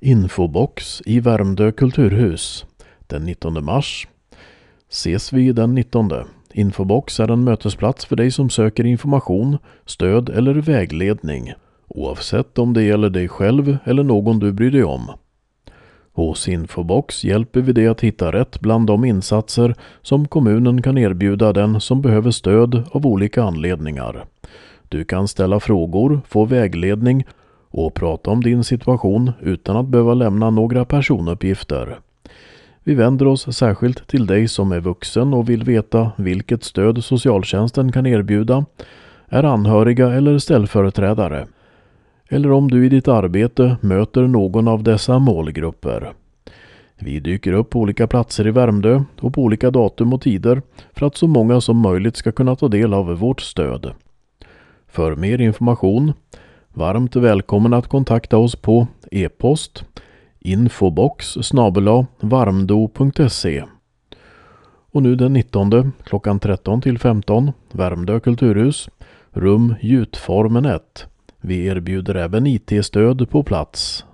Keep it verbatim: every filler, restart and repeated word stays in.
Infobox i Värmdö kulturhus den nittonde mars. Ses vi den nittonde. Infobox är en mötesplats för dig som söker information, stöd eller vägledning, oavsett om det gäller dig själv eller någon du bryr dig om. Hos Infobox hjälper vi dig att hitta rätt bland de insatser som kommunen kan erbjuda den som behöver stöd av olika anledningar. Du kan ställa frågor, få vägledning och prata om din situation utan att behöva lämna några personuppgifter. Vi vänder oss särskilt till dig som är vuxen och vill veta vilket stöd socialtjänsten kan erbjuda, är anhöriga eller ställföreträdare, eller om du i ditt arbete möter någon av dessa målgrupper. Vi dyker upp på olika platser i Värmdö och på olika datum och tider för att så många som möjligt ska kunna ta del av vårt stöd. För mer information, varmt välkommen att kontakta oss på e-post infobox snabel-a varmdo punkt se. Och nu den nittonde klockan tretton till femton, Värmdö kulturhus, rum Gjutformen ett. Vi erbjuder även I T-stöd på plats.